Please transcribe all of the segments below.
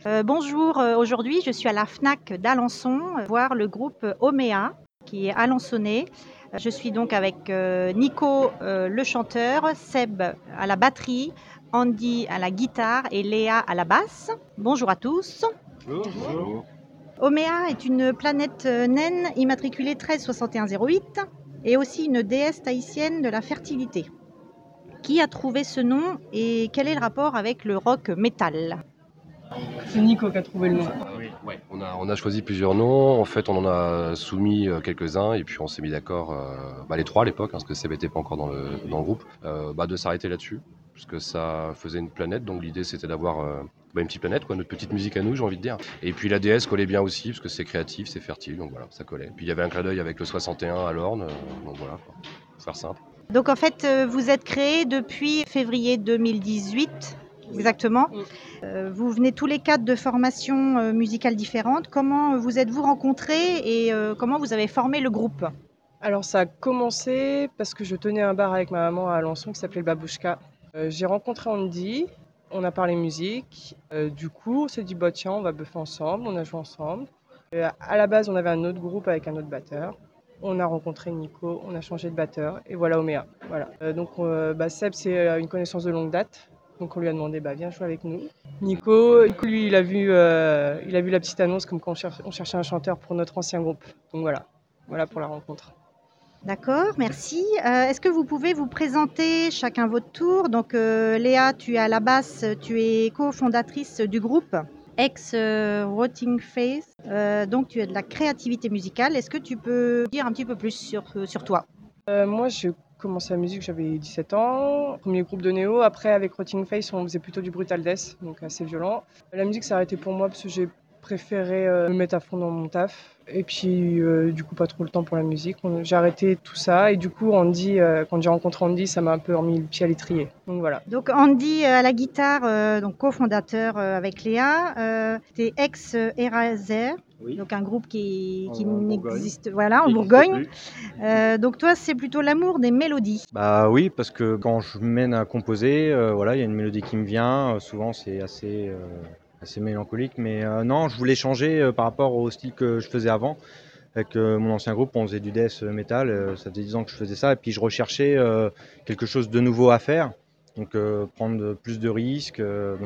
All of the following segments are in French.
Bonjour, aujourd'hui je suis à la FNAC d'Alençon, voir le groupe Omea qui est alençonnais. Je suis donc avec Nico le chanteur, Seb à la batterie, Andy à la guitare et Léa à la basse. Bonjour à tous. Bonjour. Omea est une planète naine immatriculée 136108 et aussi une déesse tahitienne de la fertilité. Qui a trouvé ce nom et quel est le rapport avec le rock metal ? C'est Nico qui a trouvé le nom. Ouais, on a choisi plusieurs noms. En fait, on en a soumis quelques-uns et puis on s'est mis d'accord, les trois à l'époque, parce que Seb n'était pas encore dans le groupe, de s'arrêter là-dessus, puisque ça faisait une planète. Donc l'idée, c'était d'avoir une petite planète, notre petite musique à nous, j'ai envie de dire. Et puis la déesse collait bien aussi, parce que c'est créatif, c'est fertile, donc voilà, ça collait. Puis il y avait un clin d'œil avec le 61 à l'Orne, donc voilà, pour faire simple. Donc en fait, vous êtes créé depuis février 2018, exactement. Vous venez tous les quatre de formations musicales différentes. Comment vous êtes-vous rencontrés et comment vous avez formé le groupe ? Alors ça a commencé parce que je tenais un bar avec ma maman à Alençon qui s'appelait le Babouchka. J'ai rencontré Andy, on a parlé musique. Du coup, on s'est dit tiens, on va buffer ensemble, on a joué ensemble. À la base, on avait un autre groupe avec un autre batteur. On a rencontré Nico, on a changé de batteur et voilà Omea. Voilà. Seb, c'est une connaissance de longue date. Donc on lui a demandé viens jouer avec nous. Nico, lui, il a vu la petite annonce comme quand on cherchait un chanteur pour notre ancien groupe. Donc voilà pour la rencontre. D'accord, merci. Est-ce que vous pouvez vous présenter chacun votre tour ? Donc Léa, tu es à la basse, tu es cofondatrice du groupe ex-Rotting Face. Donc tu as de la créativité musicale. Est-ce que tu peux dire un petit peu plus sur toi ? Moi, j'ai commencé la musique, j'avais 17 ans. Premier groupe de néo. Après, avec Rotting Face, on faisait plutôt du brutal death, donc assez violent. La musique s'est arrêtée pour moi parce que j'ai préféré me mettre à fond dans mon taf. Et puis, du coup, pas trop le temps pour la musique. J'ai arrêté tout ça. Et du coup, Andy, quand j'ai rencontré Andy, ça m'a un peu remis le pied à l'étrier. Donc voilà. Donc Andy à la guitare, donc cofondateur avec Léa. T'es ex-Eraser, Oui. donc un groupe qui En n'existe, voilà, en Bourgogne. Donc toi, c'est plutôt l'amour des mélodies. Bah oui, parce que quand je mène à composer, il y a une mélodie qui me vient. Souvent, c'est assez mélancolique, mais non, je voulais changer par rapport au style que je faisais avant. Avec mon ancien groupe, on faisait du death metal. Ça faisait 10 ans que je faisais ça, et puis je recherchais quelque chose de nouveau à faire. Donc prendre plus de risques.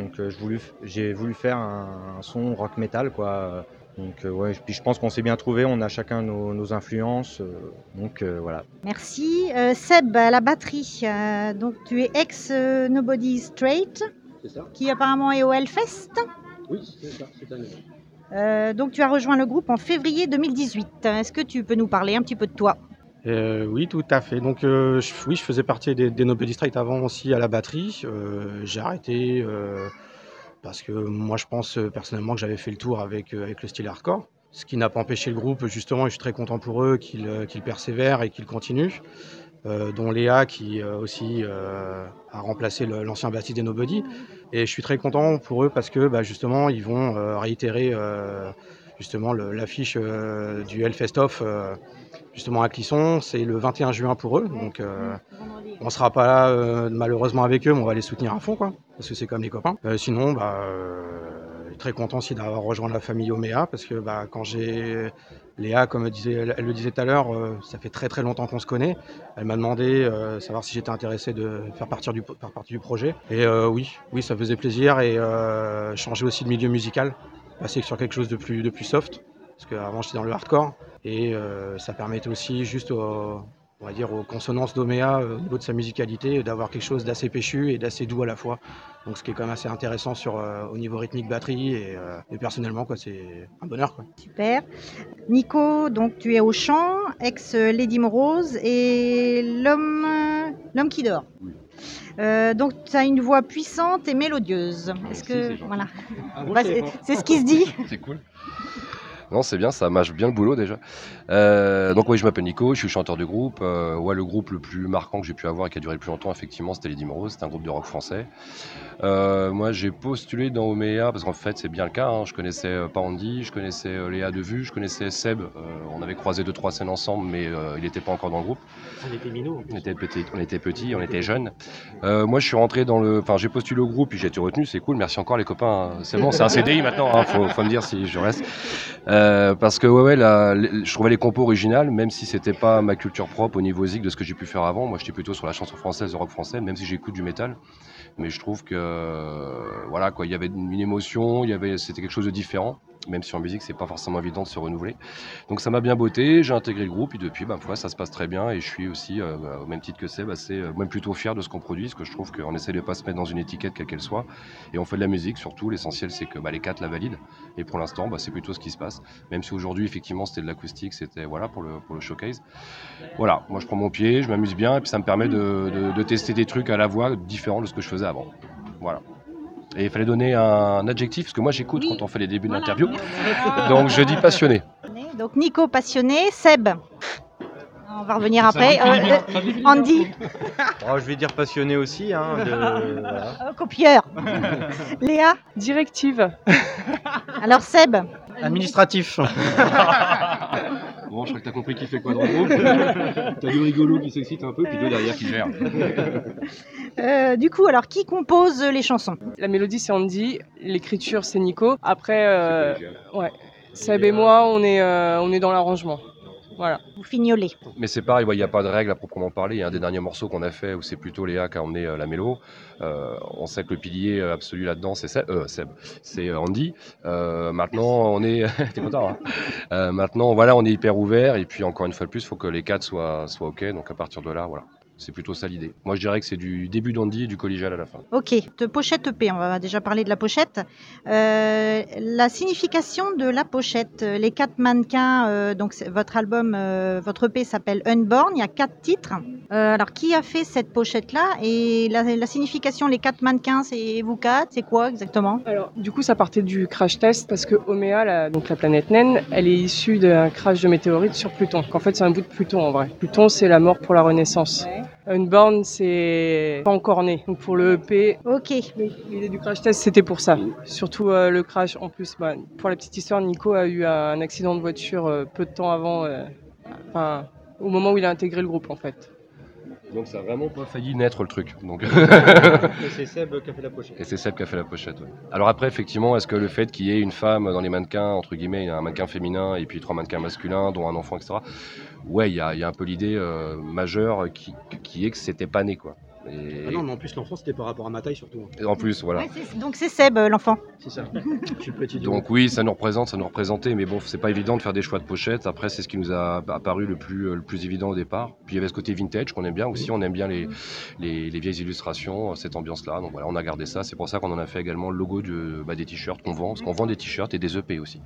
J'ai voulu faire un son rock metal, quoi. Donc puis je pense qu'on s'est bien trouvé, on a chacun nos influences, voilà. Merci. Seb à la batterie, donc tu es ex-Nobody Straight, C'est ça ? qui apparemment est au Hellfest. Oui, c'est ça, cette année. Donc tu as rejoint le groupe en février 2018. Est-ce que tu peux nous parler un petit peu de toi ? Oui, tout à fait. Donc, je faisais partie des Nobody Straight avant aussi à la batterie. J'ai arrêté parce que moi, je pense personnellement que j'avais fait le tour avec le style hardcore. Ce qui n'a pas empêché le groupe, justement, et je suis très content pour eux qu'ils persévèrent et qu'ils continuent. Dont Léa qui aussi a remplacé l'ancien bassiste des Nobody. Et je suis très content pour eux parce que justement, ils vont réitérer justement l'affiche du Hellfest Off. Justement à Clisson, c'est le 21 juin pour eux, donc on ne sera pas là malheureusement avec eux, mais on va les soutenir à fond, quoi, parce que c'est comme les copains. Sinon, très content aussi d'avoir rejoint la famille Omea, parce que quand j'ai Léa, comme elle le disait tout à l'heure, ça fait très très longtemps qu'on se connaît. Elle m'a demandé savoir si j'étais intéressé de faire partie du projet. Et oui, ça faisait plaisir, et changer aussi de milieu musical, passer sur quelque chose de plus soft, parce qu'avant j'étais dans le hardcore. Et ça permettait aussi juste aux consonances d'Omea au niveau de sa musicalité, d'avoir quelque chose d'assez péchu et d'assez doux à la fois. Donc ce qui est quand même assez intéressant au niveau rythmique batterie, et personnellement c'est un bonheur, quoi. Super. Nico, donc tu es au chant, ex Lady Morose et l'homme qui dort. Oui. Donc tu as une voix puissante et mélodieuse. Est-ce que c'est gentil. voilà. Ah, C'est ce qui se dit. C'est cool. Non, c'est bien, ça mâche bien le boulot déjà. Donc oui, je m'appelle Nico, je suis chanteur du groupe. Ouais, le groupe le plus marquant que j'ai pu avoir et qui a duré le plus longtemps, effectivement, c'était les Dimrose, c'est un groupe de rock français. Moi, j'ai postulé dans Omea parce qu'en fait, c'est bien le cas, hein. Je connaissais pas Andy, je connaissais Léa de vue, je connaissais Seb. On avait croisé 2-3 scènes ensemble, mais il n'était pas encore dans le groupe. On était minots. On était petits, on était jeunes. Moi, je suis rentré enfin, j'ai postulé au groupe, puis j'ai été retenu. C'est cool, merci encore les copains. C'est bon, c'est un CDI maintenant. Hein, faut me dire si je reste. Parce que je trouvais les compos originales, même si c'était pas ma culture propre au niveau zig de ce que j'ai pu faire avant. Moi, j'étais plutôt sur la chanson française, le rock français, même si j'écoute du métal. Mais je trouve que voilà quoi, il y avait une émotion, c'était quelque chose de différent. Même si en musique c'est pas forcément évident de se renouveler. Donc ça m'a bien botté, j'ai intégré le groupe et depuis ça se passe très bien et je suis aussi au même titre que Seb même plutôt fier de ce qu'on produit, parce que je trouve qu'on essaie de pas se mettre dans une étiquette quelle qu'elle soit et on fait de la musique surtout, l'essentiel c'est que les 4 la valident et pour l'instant c'est plutôt ce qui se passe, même si aujourd'hui effectivement c'était de l'acoustique, c'était pour le showcase. Voilà, moi je prends mon pied, je m'amuse bien et puis ça me permet de tester des trucs à la voix différents de ce que je faisais avant. Voilà. Et il fallait donner un adjectif, parce que moi j'écoute quand on fait les débuts de l'interview. Donc je dis passionné. Donc Nico, passionné. Seb, on va revenir après. Andy, Je vais dire passionné aussi. Hein, voilà. copieur. Léa, Directive. alors Seb, Administratif. Bon, je crois que t'as compris qui fait quoi dans le groupe. T'as du rigolo qui s'excite un peu, puis deux derrière qui gère. du coup, alors qui compose les chansons? La mélodie, c'est Andy. L'écriture, c'est Nico. Après, Seb et moi, on est dans l'arrangement. Voilà. Vous fignolez. Mais c'est pareil, il n'y a pas de règle à proprement parler. Il y a un des derniers morceaux qu'on a fait où c'est plutôt Léa qui a emmené la mélo. On sait que le pilier absolu là-dedans, c'est Seb, c'est Andy. Maintenant, on est... T'es content, hein. Maintenant, on est hyper ouvert. Et puis, encore une fois de plus, il faut que les 4 soient OK. Donc, à partir de là, voilà. C'est plutôt ça l'idée. Moi, je dirais que c'est du début d'Andy et du collégial à la fin. Ok, de pochette EP, on va déjà parler de la pochette. La signification de la pochette, les 4 mannequins, donc votre album, votre EP s'appelle Unborn, il y a 4 titres. Alors, qui a fait cette pochette-là? Et la signification, les 4 mannequins, c'est vous 4, c'est quoi exactement? Alors, du coup, ça partait du crash test parce que Omea, donc la planète naine, elle est issue d'un crash de météorite sur Pluton. En fait, c'est un bout de Pluton en vrai. Pluton, c'est la mort pour la renaissance. Ouais. Unborn, c'est pas encore né. Donc pour le EP, ok. L'idée du crash test, c'était pour ça. Surtout le crash. En plus, pour la petite histoire, Nico a eu un accident de voiture peu de temps avant, au moment où il a intégré le groupe en fait. Donc ça a vraiment pas failli naître le truc. Donc... Et c'est Seb qui a fait la pochette. Et c'est Seb qui a fait la pochette, ouais. Alors après, effectivement, est-ce que le fait qu'il y ait une femme dans les mannequins, entre guillemets, il y a un mannequin féminin et puis 3 mannequins masculins, dont un enfant, etc. Ouais, il y a un peu l'idée majeure qui est que c'était pas né, quoi. Et... Ah non, mais en plus, l'enfant, c'était par rapport à ma taille, surtout. Et en plus, voilà. Ouais, donc c'est Seb, l'enfant. C'est ça. Je suis petit. Donc oui, ça nous représentait, mais bon, c'est pas évident de faire des choix de pochette. Après, c'est ce qui nous a apparu le plus évident au départ. Puis il y avait ce côté vintage qu'on aime bien aussi. On aime bien les vieilles illustrations, cette ambiance-là. Donc voilà, on a gardé ça. C'est pour ça qu'on en a fait également le logo des t-shirts qu'on vend. Parce qu'on vend des t-shirts et des EP aussi.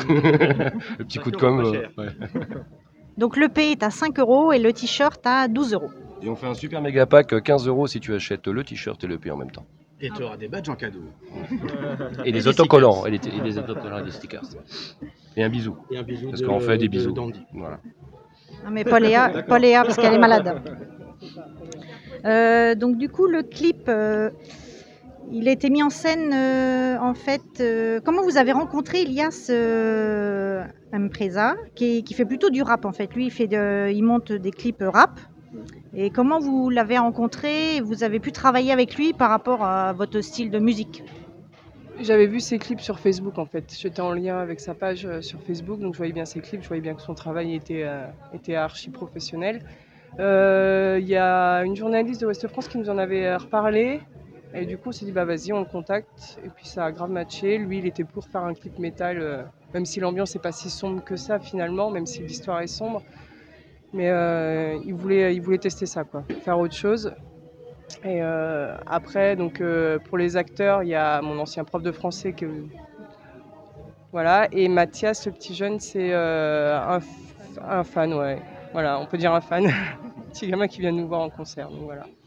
Le petit coup de com'. Ouais. Donc l'EP est à 5 € et le t-shirt à 12 €. Et on fait un super méga pack, 15 € si tu achètes le t-shirt et l'EP en même temps. Et tu auras des badges en cadeau. Et des autocollants. Et des autocollants et des stickers. Et un bisou. Et un bisou. Parce qu'on fait des bisous. D'Andy. Voilà. Non mais pas Léa parce qu'elle est malade. Donc du coup le clip, il a été mis en scène en fait. Comment vous avez rencontré Elias Mpreza qui fait plutôt du rap en fait. Lui il monte des clips rap. Et comment vous l'avez rencontré? Vous avez pu travailler avec lui par rapport à votre style de musique? J'avais vu ses clips sur Facebook en fait. J'étais en lien avec sa page sur Facebook, donc je voyais bien ses clips, je voyais bien que son travail était archi professionnel. Il y a une journaliste de Ouest France qui nous en avait reparlé. Et du coup, on s'est dit, vas-y, on le contacte. Et puis ça a grave matché. Lui, il était pour faire un clip métal, même si l'ambiance n'est pas si sombre que ça finalement, même si l'histoire est sombre. Mais il voulait tester ça, quoi, faire autre chose. Et après, donc, pour les acteurs, il y a mon ancien prof de français voilà, et Mathias, le petit jeune, c'est un fan, ouais. Voilà, on peut dire un fan. Petit gamin qui vient nous voir en concert, donc voilà.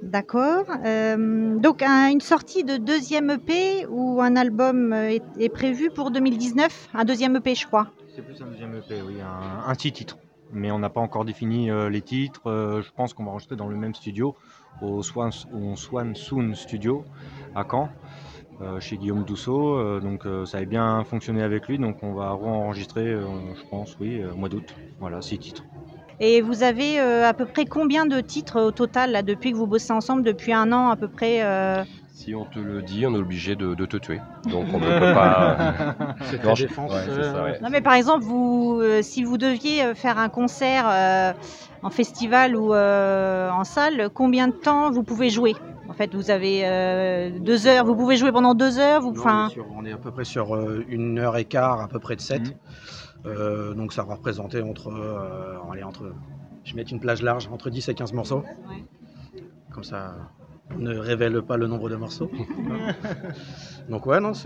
D'accord. Donc une sortie de deuxième EP ou un album est prévu pour 2019? Un deuxième EP, je crois. C'est plus un deuxième EP, oui, un 6 titres. Mais on n'a pas encore défini les titres. Je pense qu'on va enregistrer dans le même studio, au Swan Soon Studio à Caen, chez Guillaume Dousseau. Donc ça avait bien fonctionné avec lui, donc on va enregistrer, je pense, oui, au mois d'août. Voilà, 6 titres. Et vous avez à peu près combien de titres au total là, depuis que vous bossez ensemble, depuis un an à peu près Si on te le dit, on est obligé de te tuer. Donc on ne peut pas. C'est Non, ta je- défense. ouais, c'est ça, ouais. Non mais par exemple, si vous deviez faire un concert en festival ou en salle, combien de temps vous pouvez jouer? En fait, vous avez 2 heures, vous pouvez jouer pendant 2 heures, Non, on est à peu près sur 1h15 à peu près de set. Donc ça va représenter je vais mettre une plage large, entre 10 et 15 morceaux. Ouais. Comme ça, on ne révèle pas le nombre de morceaux. Donc ouais, non, c'est...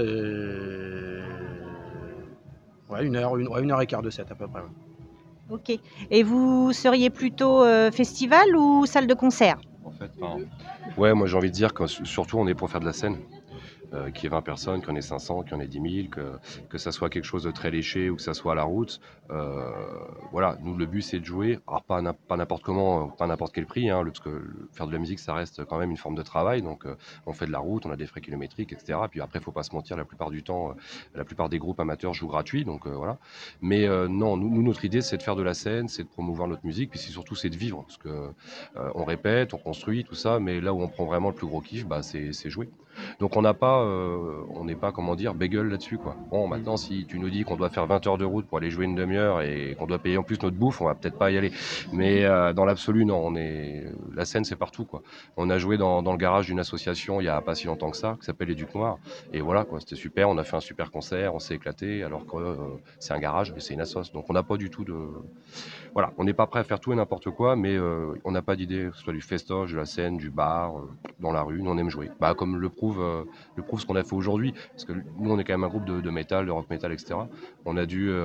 Ouais, une heure et quart de set à peu près. Ouais. Ok. Et vous seriez plutôt festival ou salle de concert? En fait, ouais, moi j'ai envie de dire que surtout on est pour faire de la scène. Qu'il y ait 20 personnes, qu'il y en ait 500, qu'il y en ait 10 000, que ça soit quelque chose de très léché ou que ça soit à la route. Voilà, nous le but c'est de jouer, alors pas n'importe comment, pas n'importe quel prix, hein, parce que faire de la musique ça reste quand même une forme de travail, donc on fait de la route, on a des frais kilométriques, etc. Puis après, il faut pas se mentir, la plupart du temps, la plupart des groupes amateurs jouent gratuit, donc voilà. Mais non, nous, notre idée c'est de faire de la scène, c'est de promouvoir notre musique, puis surtout c'est de vivre, parce que on répète, on construit, tout ça, mais là où on prend vraiment le plus gros kiff, bah, c'est jouer. Donc on n'est pas, comment dire, bagel là-dessus, quoi. Bon, maintenant, si tu nous dis qu'on doit faire 20 heures de route pour aller jouer une demi-heure et qu'on doit payer en plus notre bouffe, on va peut-être pas y aller. Mais dans l'absolu, non, la scène, c'est partout, quoi. On a joué dans le garage d'une association il y a pas si longtemps que ça, qui s'appelle les Ducs Noirs. Et voilà, quoi, c'était super. On a fait un super concert, on s'est éclaté, alors que c'est un garage, mais c'est une assoce. Donc on n'a pas du tout de... Voilà, on n'est pas prêt à faire tout et n'importe quoi, mais on n'a pas d'idée, que ce soit du festoche, de la scène, du bar, dans la rue. Nous, on aime jouer. Bah, comme le prouve ce qu'on a fait aujourd'hui. Parce que nous, on est quand même un groupe de métal, de rock metal, etc. On a dû,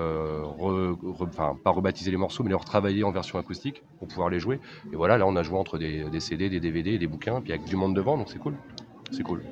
pas rebaptiser les morceaux, mais les retravailler en version acoustique pour pouvoir les jouer. Et voilà, là, on a joué entre des CD, des DVD, des bouquins, puis avec du monde devant, donc c'est cool. C'est cool.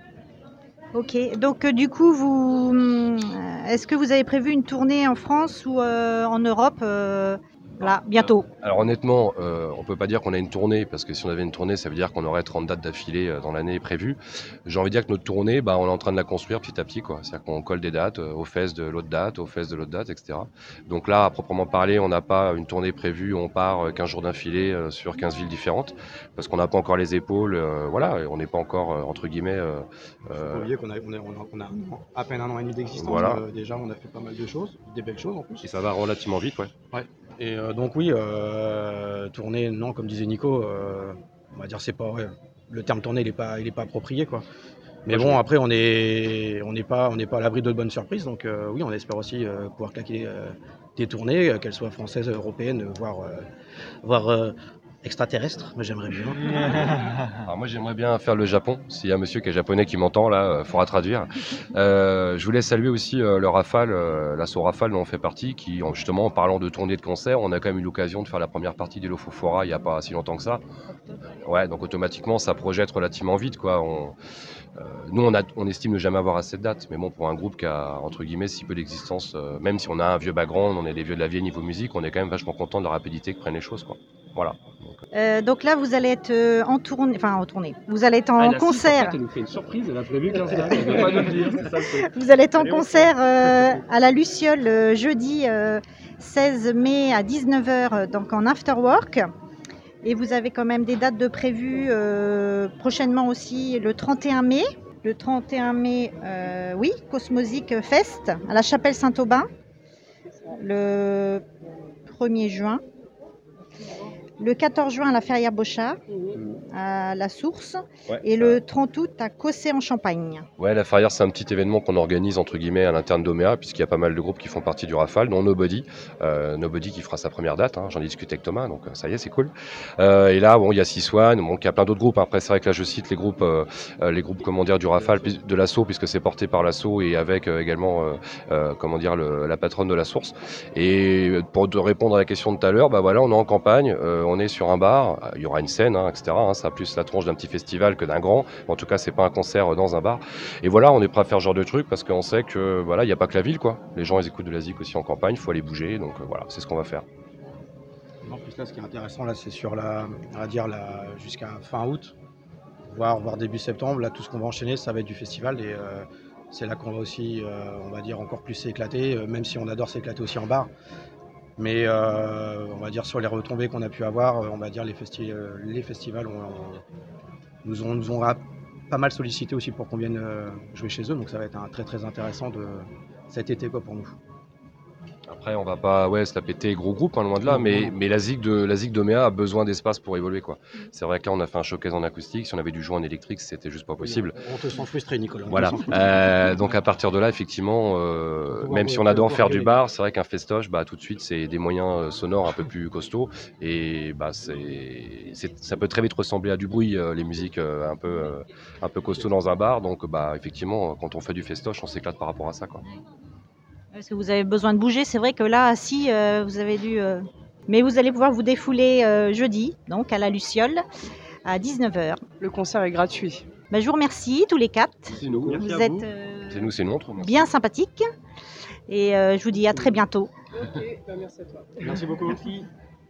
Ok, donc du coup, est-ce que vous avez prévu une tournée en France ou en Europe là, bientôt? Alors honnêtement, on peut pas dire qu'on a une tournée, parce que si on avait une tournée, ça veut dire qu'on aurait 30 dates d'affilée dans l'année prévue. J'ai envie de dire que notre tournée, on est en train de la construire petit à petit, quoi. C'est-à-dire qu'on colle des dates aux fesses de l'autre date, aux fesses de l'autre date, etc. Donc là, à proprement parler, on n'a pas une tournée prévue, on part 15 jours d'affilée sur 15 villes différentes, parce qu'on n'a pas encore les épaules, voilà, et on n'est pas encore, entre guillemets... Faut pas oublier qu'on a à peine un an et demi d'existence. Voilà. Déjà, on a fait pas mal de choses, des belles choses en plus. Et ça va relativement vite, ouais. Ouais. Et donc oui, tourner, non, comme disait Nico, on va dire c'est pas le terme tourner, il est pas approprié, quoi. Mais bon, après on n'est pas à l'abri de bonnes surprises, donc oui, on espère aussi pouvoir claquer des tournées, qu'elles soient françaises, européennes, voire extraterrestres. Moi j'aimerais bien. Alors moi j'aimerais bien faire le Japon. S'il y a un monsieur qui est japonais qui m'entend là, faudra traduire. Je voulais saluer aussi le Rafale, l'assaut Rafale dont on fait partie, qui justement en parlant de tournée de concert, on a quand même eu l'occasion de faire la première partie des Lofofora il n'y a pas si longtemps que ça. Ouais, donc automatiquement ça projette relativement vite, quoi. Nous on estime ne jamais avoir assez de dates, mais bon, pour un groupe qui a entre guillemets si peu d'existence, même si on a un vieux background, on est des vieux de la vieille niveau musique, on est quand même vachement content de la rapidité que prennent les choses, quoi. Voilà. Donc là, vous allez être en tournée. Vous allez être en concert. Elle nous fait une surprise, elle a prévu 15 dates, elle ne veut pas nous le dire, c'est ça le truc. Vous allez être en concert à la Luciole jeudi 16 mai à 19h, donc en after work. Et vous avez quand même des dates de prévues prochainement aussi le 31 mai. Le 31 mai, oui, Cosmosic Fest à la Chapelle Saint-Aubin. Le 1er juin. Le 14 juin à la Ferrière Bochard, à La Source, Ouais, et le 30 août à Cossé en Champagne. Ouais, la Ferrière, c'est un petit événement qu'on organise entre guillemets à l'interne d'Omea, puisqu'il y a pas mal de groupes qui font partie du Rafale, dont Nobody. Nobody qui fera sa première date, hein. J'en ai discuté avec Thomas, donc ça y est, c'est cool. Et là, bon, il y a Six One, bon, il y a plein d'autres groupes. Après, c'est vrai que là, je cite les groupes comment dire, du Rafale, de l'assaut, puisque c'est porté par l'assaut et avec également, comment dire, la patronne de la Source. Et pour te répondre à la question de tout à l'heure, bah voilà, on est en campagne. on est sur un bar, il y aura une scène, etc. Ça a plus la tronche d'un petit festival que d'un grand. En tout cas, c'est pas un concert dans un bar. Et voilà, on est prêt à faire ce genre de truc parce qu'on sait que voilà, il n'y a pas que la ville, quoi. Les gens, ils écoutent de la zik aussi en campagne, il faut aller bouger. Donc voilà, c'est ce qu'on va faire. En plus là, ce qui est intéressant là, c'est sur jusqu'à fin août, voire début septembre. Là, tout ce qu'on va enchaîner, ça va être du festival et c'est là qu'on va aussi, on va dire, encore plus s'éclater, même si on adore s'éclater aussi en bar. Mais on va dire sur les retombées qu'on a pu avoir, on va dire les festivals nous ont pas mal sollicité aussi pour qu'on vienne jouer chez eux. Donc ça va être très très intéressant cet été pour nous. Après, on va pas se la péter gros groupe, loin de là, mais la zik de Méa a besoin d'espace pour évoluer, quoi. C'est vrai que là, on a fait un showcase en acoustique. Si on avait dû jouer en électrique, c'était juste pas possible. On te sent frustré, Nicolas. Voilà. Donc à partir de là, effectivement, même si on adore faire du bar, c'est vrai qu'un festoche, tout de suite, c'est des moyens sonores un peu plus costauds. Et ça peut très vite ressembler à du bruit, les musiques un peu costauds dans un bar. Donc effectivement, quand on fait du festoche, on s'éclate par rapport à ça, quoi. Est-ce que vous avez besoin de bouger? C'est vrai que là, si vous avez dû... Mais vous allez pouvoir vous défouler jeudi, donc à la Luciole, à 19h. Le concert est gratuit. Je vous remercie tous les 4. C'est nous. Vous êtes C'est nous, c'est une montre. bien sympathiques. Et je vous dis à très bientôt. Ok, merci à toi. Merci beaucoup. Merci.